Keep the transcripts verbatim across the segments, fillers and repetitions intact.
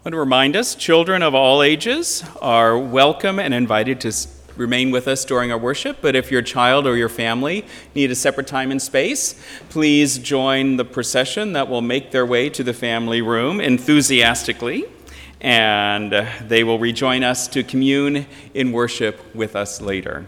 want to remind us, children of all ages are welcome and invited to remain with us during our worship, but if your child or your family need a separate time and space, please join the procession that will make their way to the family room enthusiastically, and they will rejoin us to commune in worship with us later.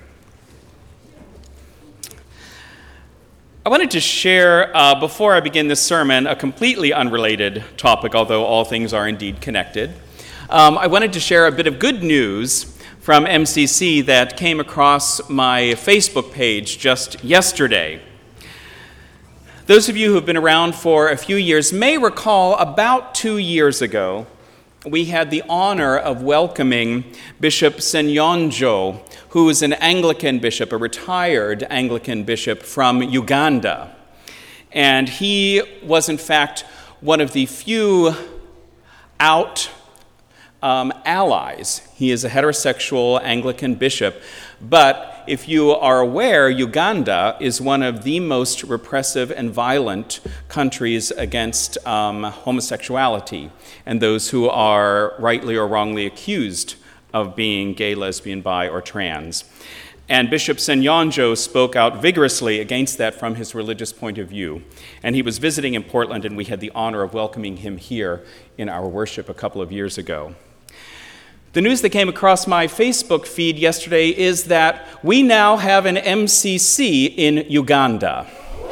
I wanted to share, uh, before I begin this sermon, a completely unrelated topic, although all things are indeed connected. Um, I wanted to share a bit of good news from M C C that came across my Facebook page just yesterday. Those of you who have been around for a few years may recall about two years ago, we had the honor of welcoming Bishop Senyonjo, who is an Anglican bishop, a retired Anglican bishop from Uganda. And he was, in fact, one of the few out um, allies. He is a heterosexual Anglican bishop, but if you are aware, Uganda is one of the most repressive and violent countries against um, homosexuality and those who are rightly or wrongly accused of being gay, lesbian, bi, or trans. And Bishop Senyonjo spoke out vigorously against that from his religious point of view. And he was visiting in Portland, and we had the honor of welcoming him here in our worship a couple of years ago. The news that came across my Facebook feed yesterday is that we now have an M C C in Uganda.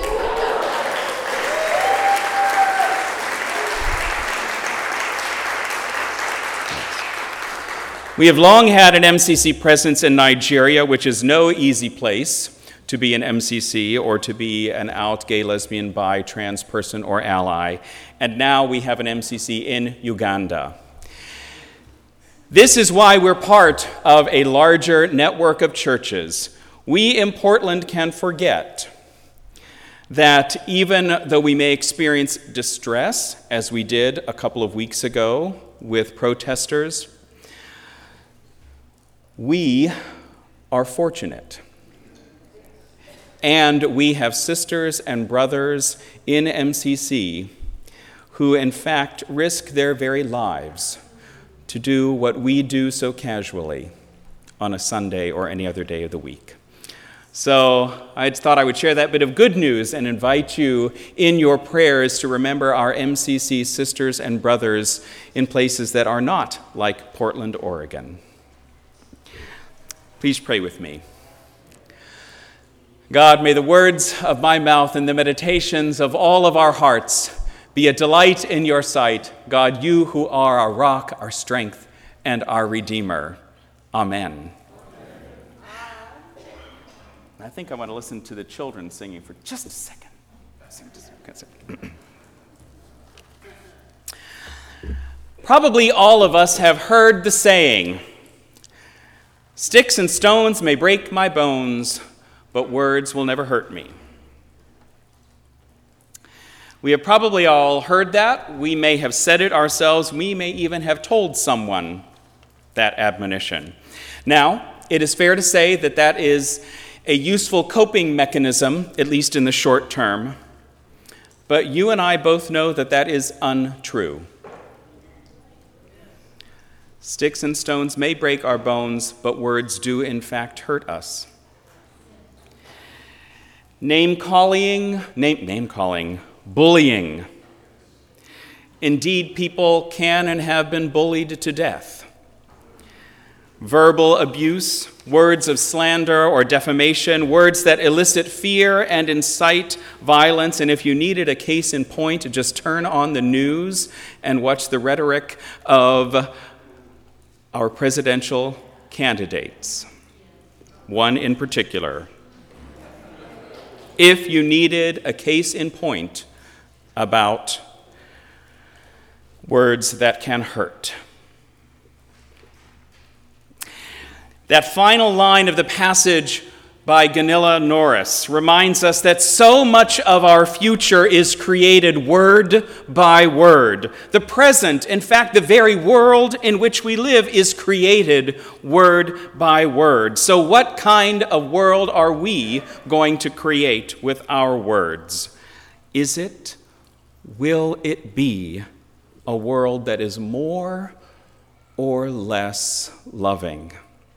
We have long had an M C C presence in Nigeria, which is no easy place to be an M C C or to be an out gay, lesbian, bi, trans person or ally. And now we have an M C C in Uganda. This is why we're part of a larger network of churches. We in Portland can forget that even though we may experience distress, as we did a couple of weeks ago with protesters, we are fortunate. And we have sisters and brothers in M C C who, in fact, risk their very lives to do what we do so casually on a Sunday or any other day of the week. So I thought I would share that bit of good news and invite you in your prayers to remember our M C C sisters and brothers in places that are not like Portland, Oregon. Please pray with me. God, may the words of my mouth and the meditations of all of our hearts be a delight in your sight, God, you who are our rock, our strength, and our Redeemer. Amen. I think I want to listen to the children singing for just a second. Probably all of us have heard the saying, "Sticks and stones may break my bones, but words will never hurt me." We have probably all heard that. We may have said it ourselves. We may even have told someone that admonition. Now, it is fair to say that that is a useful coping mechanism, at least in the short term. But you and I both know that that is untrue. Sticks and stones may break our bones, but words do in fact hurt us. Name-calling, name, name-calling, bullying. Indeed, people can and have been bullied to death. Verbal abuse, words of slander or defamation, words that elicit fear and incite violence. And if you needed a case in point, just turn on the news and watch the rhetoric of our presidential candidates, one in particular. If you needed a case in point about words that can hurt. That final line of the passage by Gunilla Norris reminds us that so much of our future is created word by word. The present, in fact, the very world in which we live is created word by word. So what kind of world are we going to create with our words? Is it, will it be a world that is more or less loving.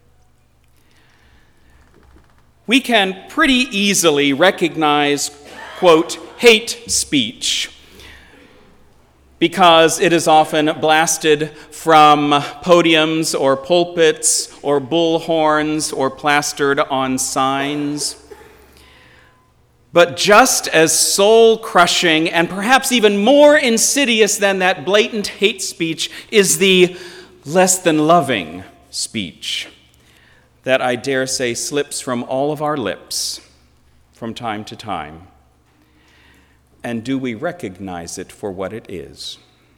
We can pretty easily recognize, quote, hate speech, because it is often blasted from podiums or pulpits or bullhorns or plastered on signs. But just as soul-crushing and perhaps even more insidious than that blatant hate speech is the less than loving speech that I dare say slips from all of our lips from time to time. And do we recognize it for what it is?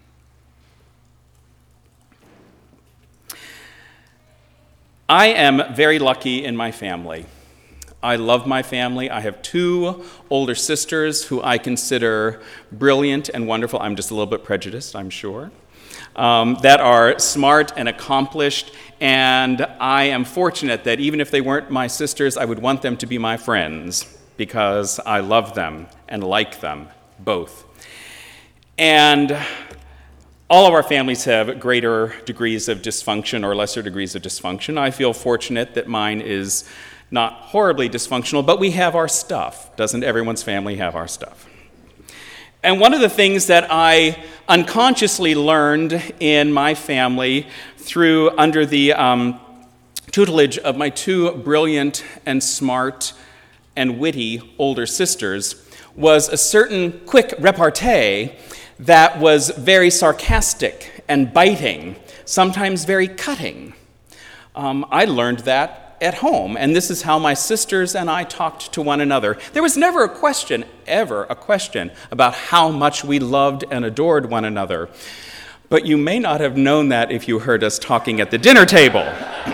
I am very lucky in my family. I love my family. I have two older sisters who I consider brilliant and wonderful. I'm just a little bit prejudiced, I'm sure. Um, that are smart and accomplished, and I am fortunate that even if they weren't my sisters, I would want them to be my friends, because I love them and like them both. And all of our families have greater degrees of dysfunction or lesser degrees of dysfunction. I feel fortunate that mine is not horribly dysfunctional, but we have our stuff. Doesn't everyone's family have our stuff? And one of the things that I unconsciously learned in my family through under the um, tutelage of my two brilliant and smart and witty older sisters was a certain quick repartee that was very sarcastic and biting, sometimes very cutting. Um, I learned that at home, and this is how my sisters and I talked to one another. There was never a question, ever a question, about how much we loved and adored one another. But you may not have known that if you heard us talking at the dinner table.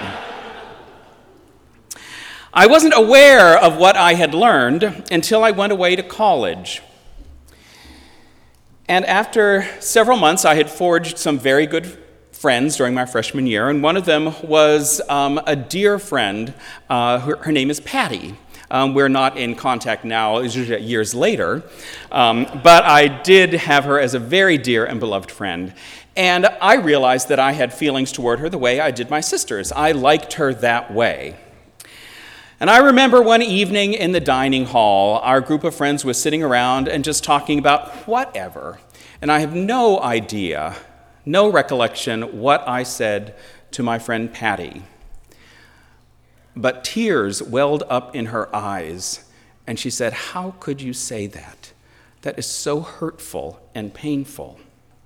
I wasn't aware of what I had learned until I went away to college. And after several months, I had forged some very good friends during my freshman year, and one of them was um, a dear friend. Uh, her, her name is Patty. Um, we're not in contact now, years later, um, but I did have her as a very dear and beloved friend. And I realized that I had feelings toward her the way I did my sisters. I liked her that way. And I remember one evening in the dining hall, our group of friends was sitting around and just talking about whatever. And I have no idea, no recollection what I said to my friend Patty. But tears welled up in her eyes, and she said, "How could you say that? That is so hurtful and painful."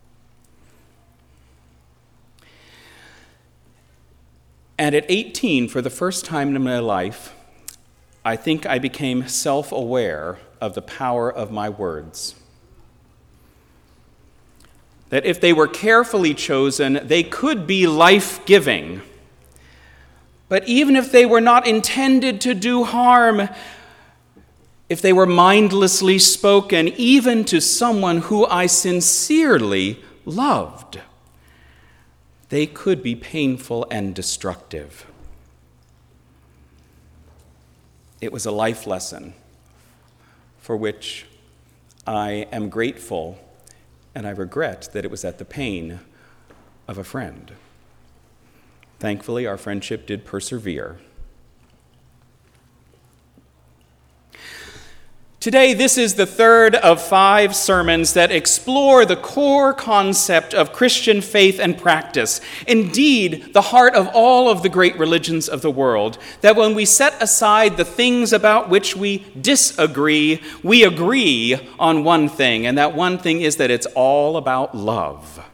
And at eighteen, for the first time in my life, I think I became self-aware of the power of my words. That if they were carefully chosen, they could be life-giving. But even if they were not intended to do harm, if they were mindlessly spoken, even to someone who I sincerely loved, they could be painful and destructive. It was a life lesson for which I am grateful, and I regret that it was at the pain of a friend. Thankfully, our friendship did persevere. Today, this is the third of five sermons that explore the core concept of Christian faith and practice, indeed, the heart of all of the great religions of the world, that when we set aside the things about which we disagree, we agree on one thing, and that one thing is that it's all about love.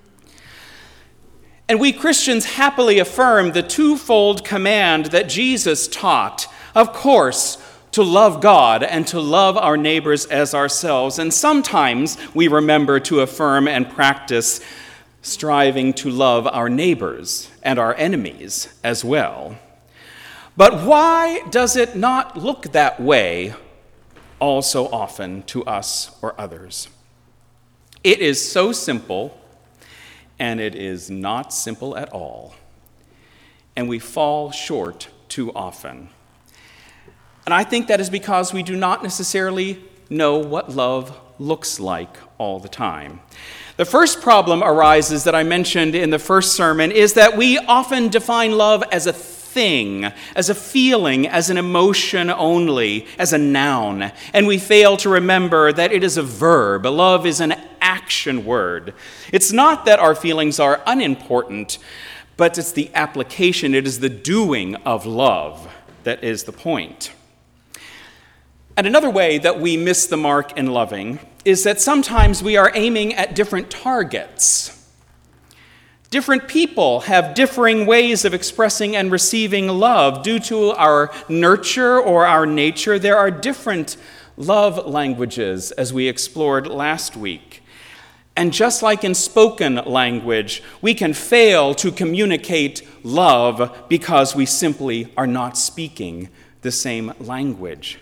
And we Christians happily affirm the twofold command that Jesus taught, of course, to love God and to love our neighbors as ourselves. And sometimes we remember to affirm and practice striving to love our neighbors and our enemies as well. But why does it not look that way all so often to us or others? It is so simple, and it is not simple at all. And we fall short too often. And I think that is because we do not necessarily know what love looks like all the time. The first problem arises that I mentioned in the first sermon is that we often define love as a thing, as a feeling, as an emotion only, as a noun, and we fail to remember that it is a verb. Love is an action word. It's not that our feelings are unimportant, but it's the application, it is the doing of love that is the point. And another way that we miss the mark in loving is that sometimes we are aiming at different targets. Different people have differing ways of expressing and receiving love. Due to our nurture or our nature, there are different love languages, as we explored last week. And just like in spoken language, we can fail to communicate love because we simply are not speaking the same language.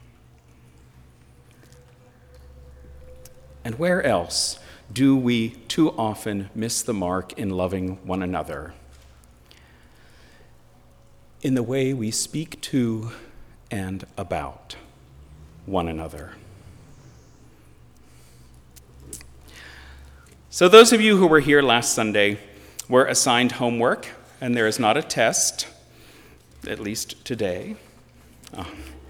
And where else do we too often miss the mark in loving one another? In the way we speak to and about one another. So those of you who were here last Sunday were assigned homework, and there is not a test, at least today. Oh.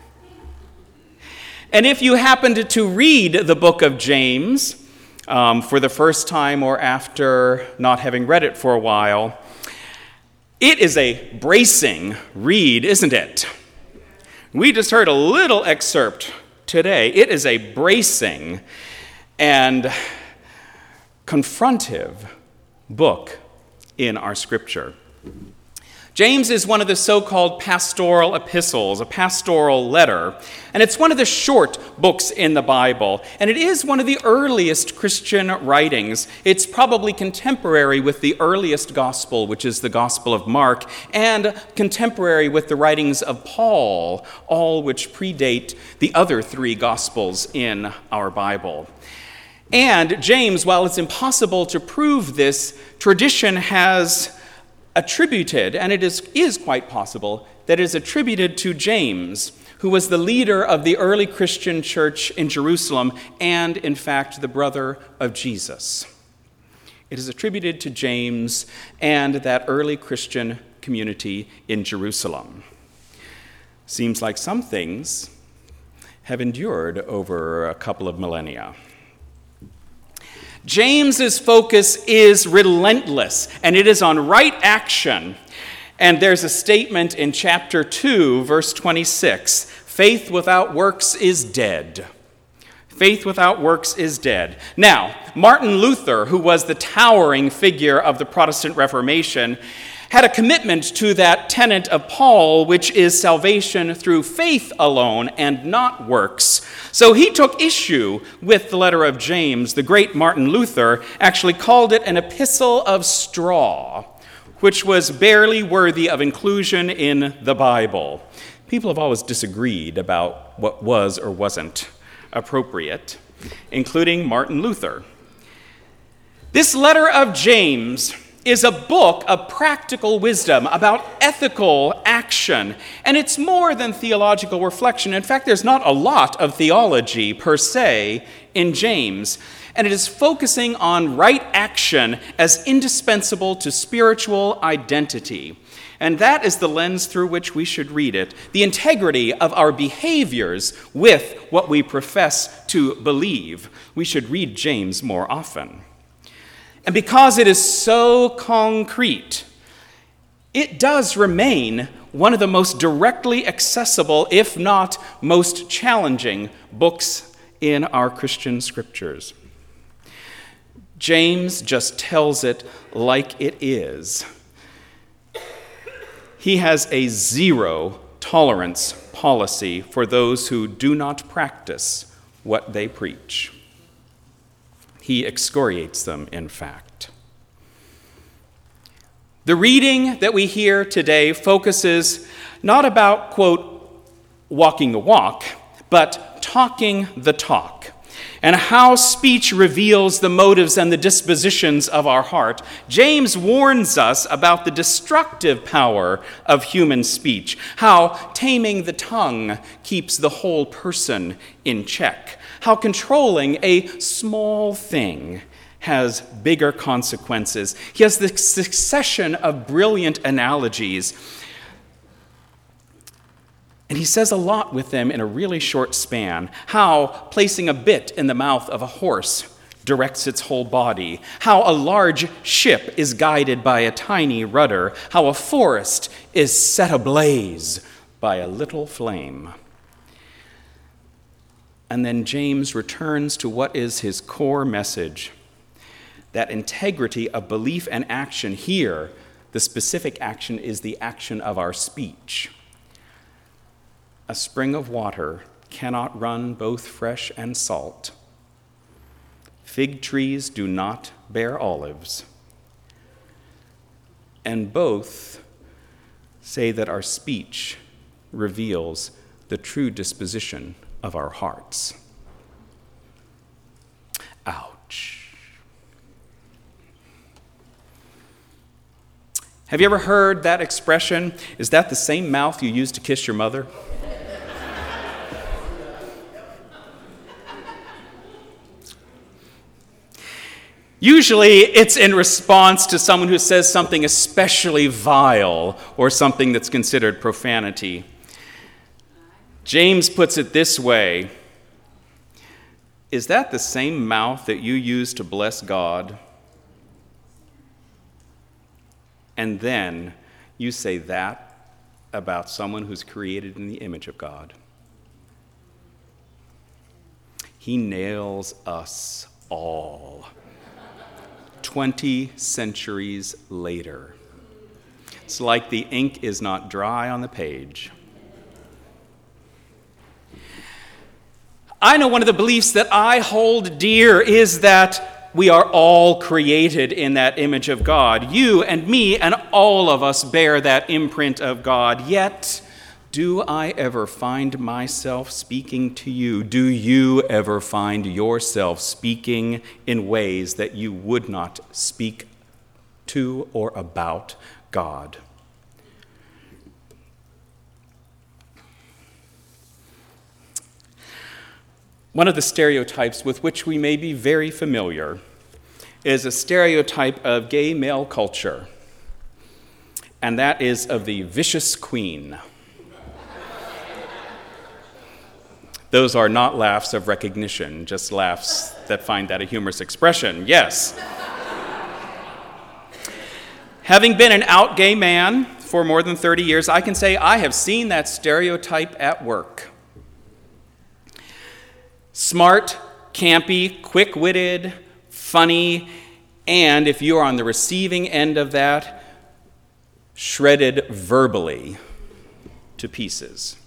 And if you happened to read the book of James um, for the first time or after not having read it for a while, it is a bracing read, isn't it? We just heard a little excerpt today. It is a bracing and confrontive book in our scripture. James is one of the so-called pastoral epistles, a pastoral letter, and it's one of the short books in the Bible, and it is one of the earliest Christian writings. It's probably contemporary with the earliest gospel, which is the Gospel of Mark, and contemporary with the writings of Paul, all which predate the other three gospels in our Bible. And James, while it's impossible to prove this, tradition has attributed, and it is, is quite possible, that it is attributed to James, who was the leader of the early Christian church in Jerusalem and, in fact, the brother of Jesus. It is attributed to James and that early Christian community in Jerusalem. Seems like some things have endured over a couple of millennia. James's focus is relentless, and it is on right action. And there's a statement in chapter two, verse twenty-six, faith without works is dead. Faith without works is dead. Now, Martin Luther, who was the towering figure of the Protestant Reformation, had a commitment to that tenet of Paul, which is salvation through faith alone and not works. So he took issue with the letter of James. The great Martin Luther actually called it an epistle of straw, which was barely worthy of inclusion in the Bible. People have always disagreed about what was or wasn't appropriate, including Martin Luther. This letter of James is a book of practical wisdom about ethical action, and it's more than theological reflection. In fact, there's not a lot of theology per se in James, and it is focusing on right action as indispensable to spiritual identity. And that is the lens through which we should read it, the integrity of our behaviors with what we profess to believe. We should read James more often. And because it is so concrete, it does remain one of the most directly accessible, if not most challenging, books in our Christian scriptures. James just tells it like it is. He has a zero tolerance policy for those who do not practice what they preach. He excoriates them, in fact. The reading that we hear today focuses not about, quote, walking the walk, but talking the talk, and how speech reveals the motives and the dispositions of our heart. James warns us about the destructive power of human speech, how taming the tongue keeps the whole person in check, how controlling a small thing has bigger consequences. He has this succession of brilliant analogies. And he says a lot with them in a really short span. How placing a bit in the mouth of a horse directs its whole body. How a large ship is guided by a tiny rudder. How a forest is set ablaze by a little flame. And then James returns to what is his core message, that integrity of belief and action. Here, the specific action is the action of our speech. A spring of water cannot run both fresh and salt. Fig trees do not bear olives. And both say that our speech reveals the true disposition of our hearts. Ouch. Have you ever heard that expression? Is that the same mouth you used to kiss your mother? Usually it's in response to someone who says something especially vile or something that's considered profanity. James puts it this way: is that the same mouth that you use to bless God? And then you say that about someone who's created in the image of God. He nails us all. Twenty centuries later. It's like the ink is not dry on the page. I know one of the beliefs that I hold dear is that we are all created in that image of God. You and me and all of us bear that imprint of God. Yet, do I ever find myself speaking to you? Do you ever find yourself speaking in ways that you would not speak to or about God? One of the stereotypes with which we may be very familiar is a stereotype of gay male culture, and that is of the vicious queen. Those are not laughs of recognition, just laughs that find that a humorous expression. Yes. Having been an out gay man for more than thirty years, I can say I have seen that stereotype at work. Smart, campy, quick-witted, funny, and if you are on the receiving end of that, shredded verbally to pieces.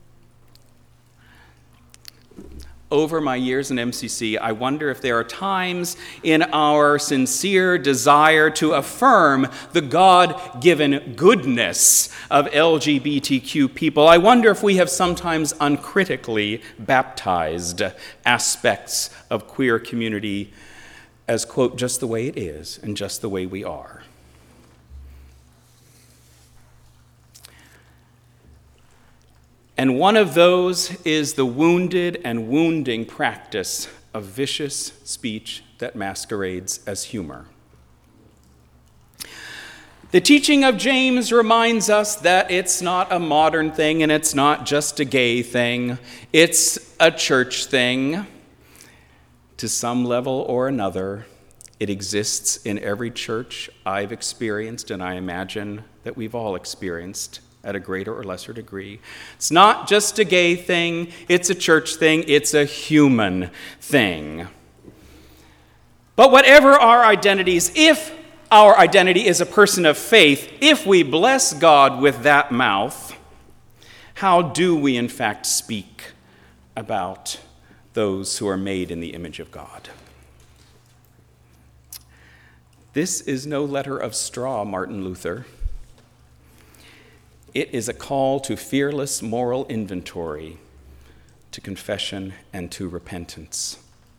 Over my years in M C C, I wonder if there are times in our sincere desire to affirm the God-given goodness of L G B T Q people, I wonder if we have sometimes uncritically baptized aspects of queer community as, quote, just the way it is and just the way we are. And one of those is the wounded and wounding practice of vicious speech that masquerades as humor. The teaching of James reminds us that it's not a modern thing and it's not just a gay thing. It's a church thing. To some level or another, it exists in every church I've experienced, and I imagine that we've all experienced at a greater or lesser degree. It's not just a gay thing, it's a church thing, it's a human thing. But whatever our identities, if our identity is a person of faith, if we bless God with that mouth, how do we in fact speak about those who are made in the image of God? This is no letter of straw, Martin Luther. It is a call to fearless moral inventory, to confession, and to repentance.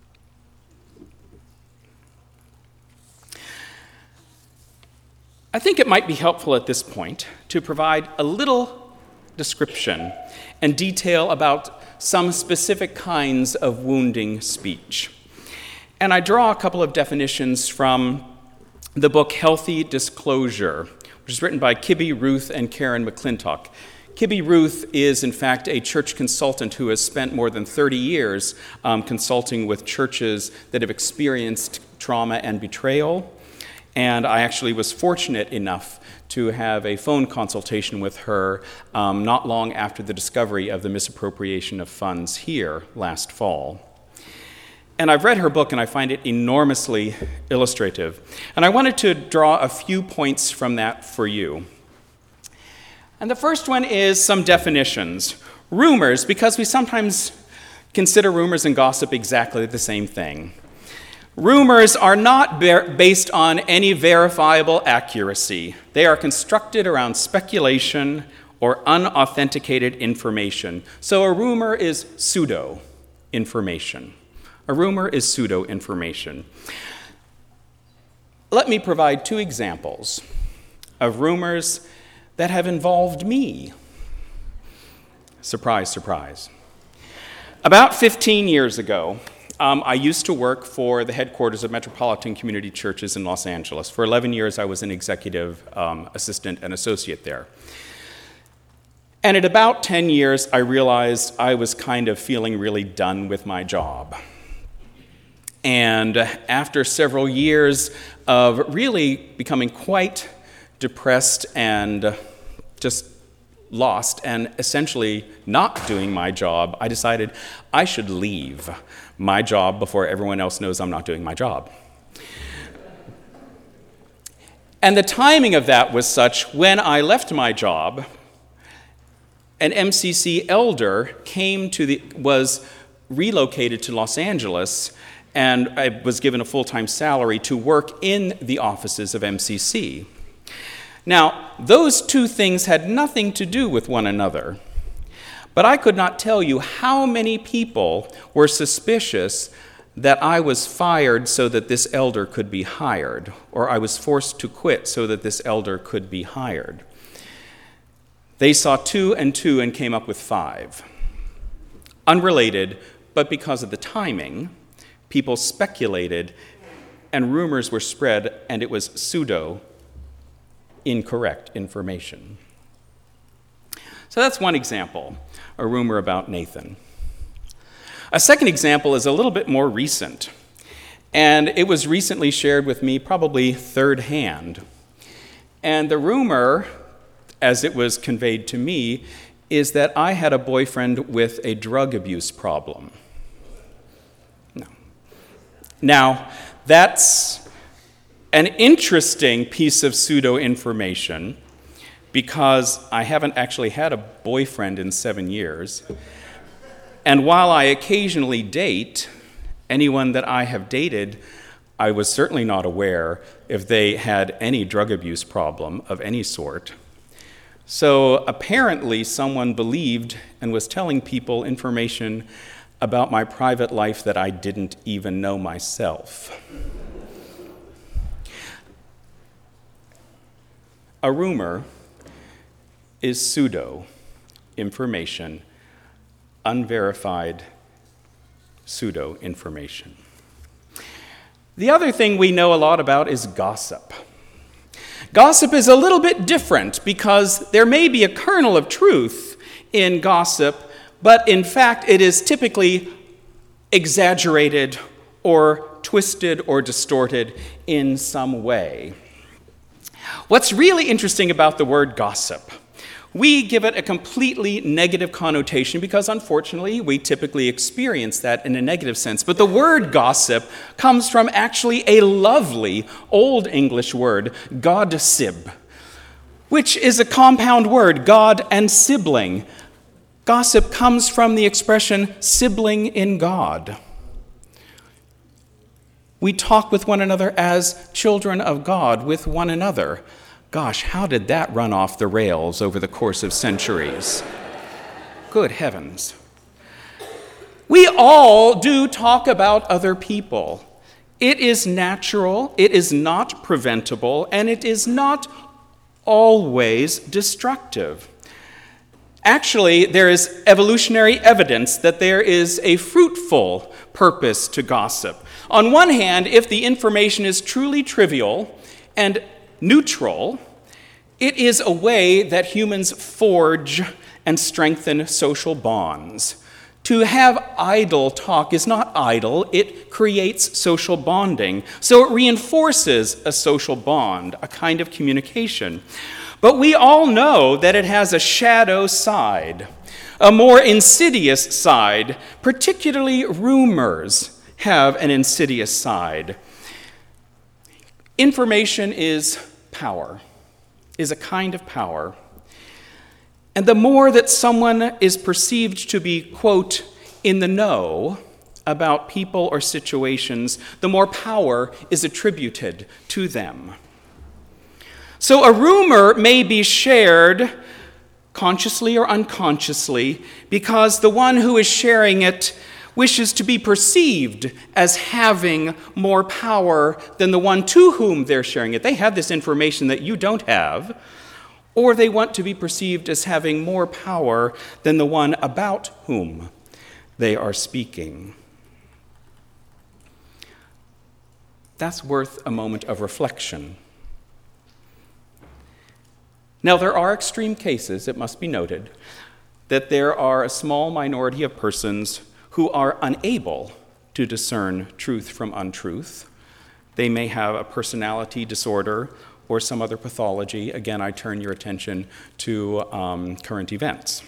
I think it might be helpful at this point to provide a little description and detail about some specific kinds of wounding speech. And I draw a couple of definitions from the book Healthy Disclosure, which is written by Kibbe Ruth and Karen McClintock. Kibbe Ruth is, in fact, a church consultant who has spent more than thirty years um, consulting with churches that have experienced trauma and betrayal. And I actually was fortunate enough to have a phone consultation with her um, not long after the discovery of the misappropriation of funds here last fall. And I've read her book, and I find it enormously illustrative. And I wanted to draw a few points from that for you. And the first one is some definitions. Rumors, because we sometimes consider rumors and gossip exactly the same thing. Rumors are not ba- based on any verifiable accuracy. They are constructed around speculation or unauthenticated information. So a rumor is pseudo-information. A rumor is pseudo-information. Let me provide two examples of rumors that have involved me. Surprise, surprise. About fifteen years ago, um, I used to work for the headquarters of Metropolitan Community Churches in Los Angeles. For eleven years, I was an executive um, assistant and associate there. And at about ten years, I realized I was kind of feeling really done with my job. And after several years of really becoming quite depressed and just lost and essentially not doing my job, I decided I should leave my job before everyone else knows I'm not doing my job. And the timing of that was such, when I left my job, an M C C elder came to the, was relocated to Los Angeles, and I was given a full-time salary to work in the offices of M C C. Now, those two things had nothing to do with one another, but I could not tell you how many people were suspicious that I was fired so that this elder could be hired, or I was forced to quit so that this elder could be hired. They saw two and two and came up with five. Unrelated, but because of the timing, people speculated and rumors were spread, and it was pseudo incorrect information. So that's one example, a rumor about Nathan. A second example is a little bit more recent, and it was recently shared with me, probably third hand. And the rumor, as it was conveyed to me, is that I had a boyfriend with a drug abuse problem. No. Now, that's an interesting piece of pseudo-information, because I haven't actually had a boyfriend in seven years. And while I occasionally date, anyone that I have dated, I was certainly not aware if they had any drug abuse problem of any sort. So apparently someone believed and was telling people information about my private life that I didn't even know myself. A rumor is pseudo-information, unverified pseudo-information. The other thing we know a lot about is gossip. Gossip is a little bit different because there may be a kernel of truth in gossip, but in fact it is typically exaggerated or twisted or distorted in some way. What's really interesting about the word gossip, we give it a completely negative connotation because, unfortunately, we typically experience that in a negative sense. But the word gossip comes from actually a lovely Old English word, godsib, which is a compound word, God and sibling. Gossip comes from the expression sibling in God. We talk with one another as children of God with one another. Gosh, how did that run off the rails over the course of centuries? Good heavens. We all do talk about other people. It is natural, it is not preventable, and it is not always destructive. Actually, there is evolutionary evidence that there is a fruitful purpose to gossip. On one hand, if the information is truly trivial and neutral, it is a way that humans forge and strengthen social bonds. To have idle talk is not idle, it creates social bonding. So it reinforces a social bond, a kind of communication. But we all know that it has a shadow side, a more insidious side. Particularly rumors have an insidious side. Information is power, is a kind of power. And the more that someone is perceived to be, quote, in the know about people or situations, the more power is attributed to them. So a rumor may be shared consciously or unconsciously because the one who is sharing it wishes to be perceived as having more power than the one to whom they're sharing it. They have this information that you don't have, or they want to be perceived as having more power than the one about whom they are speaking. That's worth a moment of reflection. Now, there are extreme cases, it must be noted, that there are a small minority of persons who are unable to discern truth from untruth. They may have a personality disorder or some other pathology. Again, I turn your attention to um, current events.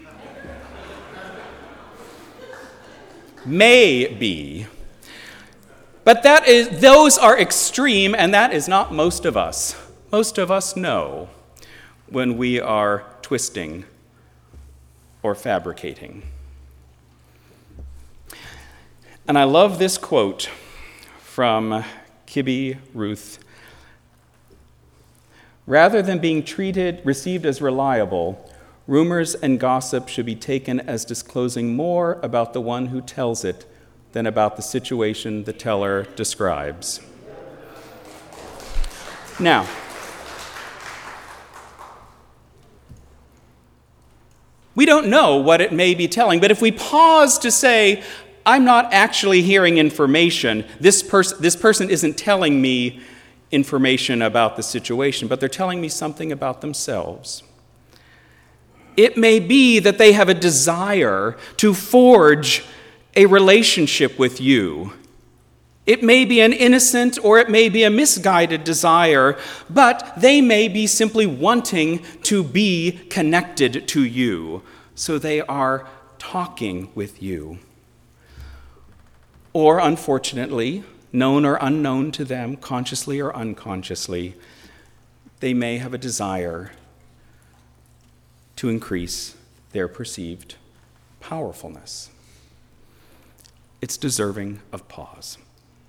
Maybe. But that is, those are extreme, and that is not most of us. Most of us know when we are twisting or fabricating. And I love this quote from Kibbe Ruth. Rather than being treated, received as reliable, rumors and gossip should be taken as disclosing more about the one who tells it than about the situation the teller describes. Now, we don't know what it may be telling, but if we pause to say, I'm not actually hearing information, this, pers- this person isn't telling me information about the situation, but they're telling me something about themselves. It may be that they have a desire to forge a relationship with you. It may be an innocent or it may be a misguided desire, but they may be simply wanting to be connected to you, so they are talking with you. Or, unfortunately, known or unknown to them, consciously or unconsciously, they may have a desire to increase their perceived powerfulness. It's deserving of pause.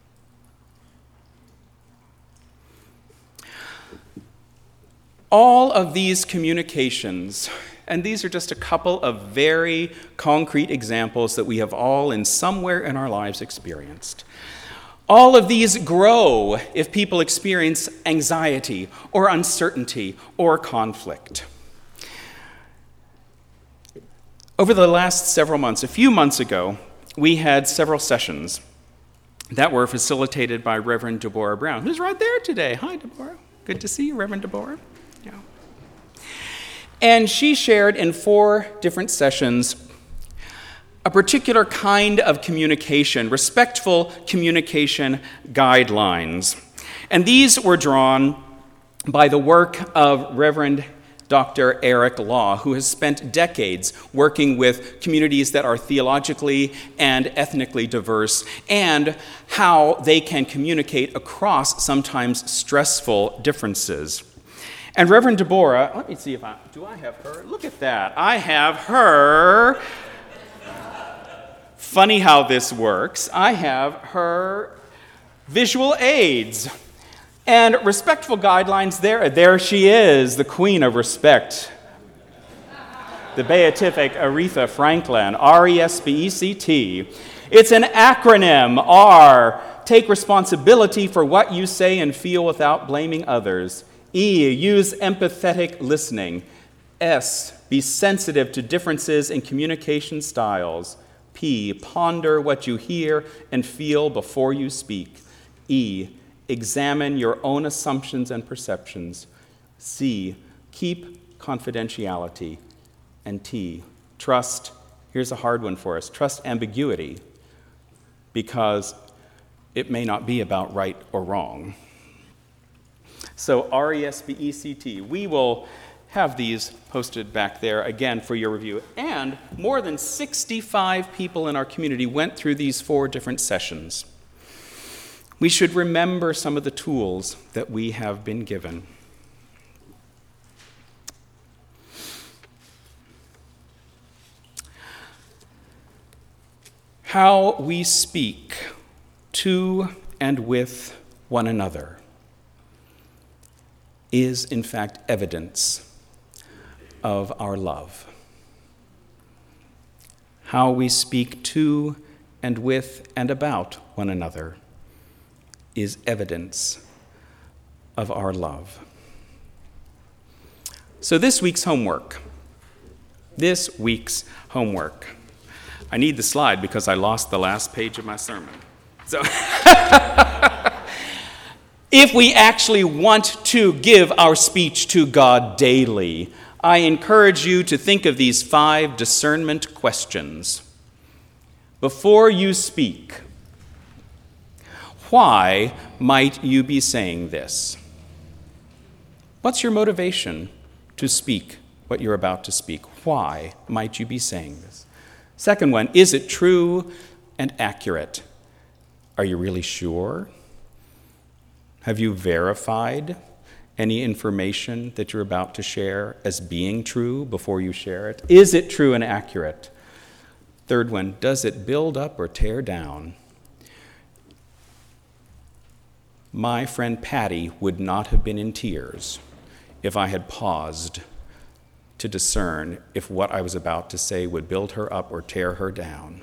All of these communications, and these are just a couple of very concrete examples that we have all in somewhere in our lives experienced. All of these grow if people experience anxiety or uncertainty or conflict. Over the last several months, a few months ago, we had several sessions that were facilitated by Reverend Deborah Brown, who's right there today. Hi, Deborah. Good to see you, Reverend Deborah. Yeah. And she shared in four different sessions a particular kind of communication, respectful communication guidelines. And these were drawn by the work of Reverend Doctor Eric Law, who has spent decades working with communities that are theologically and ethnically diverse, and how they can communicate across sometimes stressful differences. And Reverend Deborah, let me see if I, do I have her? Look at that. I have her. Funny how this works. I have her visual aids. And respectful guidelines there. There she is, the queen of respect. The Beatific Aretha Franklin, R E S P E C T. It's an acronym, R, take responsibility for what you say and feel without blaming others. E, use empathetic listening. S, be sensitive to differences in communication styles. P, ponder what you hear and feel before you speak. E, examine your own assumptions and perceptions. C, keep confidentiality. And T, trust, here's a hard one for us, trust ambiguity, because it may not be about right or wrong. So R E S B E C T, we will have these posted back there again for your review. And more than sixty-five people in our community went through these four different sessions. We should remember some of the tools that we have been given. How we speak to and with one another is, in fact, evidence of our love. How we speak to and with and about one another is evidence of our love. So this week's homework, this week's homework. I need the slide because I lost the last page of my sermon. So if we actually want to give our speech to God daily, I encourage you to think of these five discernment questions. Before you speak, why might you be saying this? What's your motivation to speak what you're about to speak? Why might you be saying this? Second one, is it true and accurate? Are you really sure? Have you verified any information that you're about to share as being true before you share it? Is it true and accurate? Third one, does it build up or tear down? My friend Patty would not have been in tears if I had paused to discern if what I was about to say would build her up or tear her down.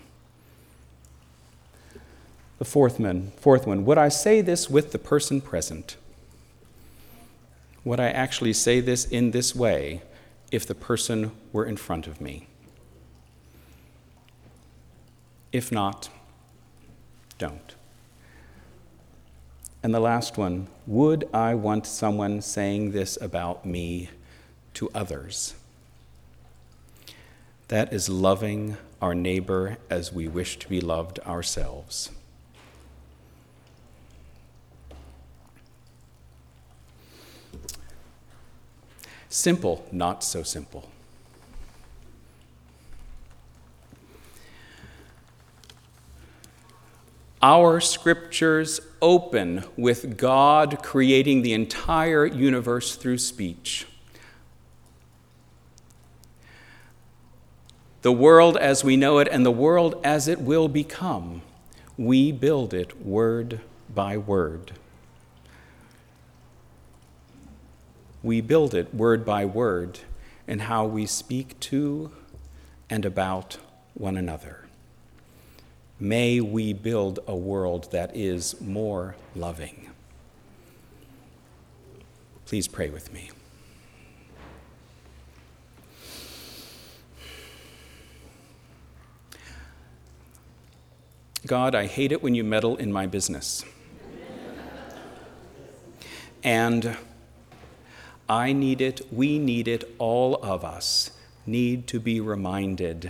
The fourth one, fourth one, would I say this with the person present? Would I actually say this in this way if the person were in front of me? If not, don't. And the last one, would I want someone saying this about me to others? That is loving our neighbor as we wish to be loved ourselves. Simple, not so simple. Our scriptures open with God creating the entire universe through speech. The world as we know it and the world as it will become, we build it word by word. We build it word by word in how we speak to and about one another. May we build a world that is more loving. Please pray with me. God, I hate it when you meddle in my business. And I need it, we need it, all of us need to be reminded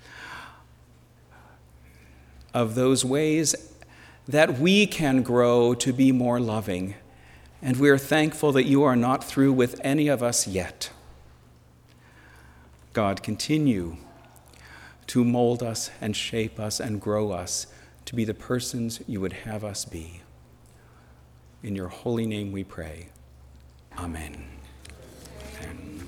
of those ways that we can grow to be more loving. And we are thankful that you are not through with any of us yet. God, continue to mold us and shape us and grow us to be the persons you would have us be. In your holy name we pray. Amen. Amen.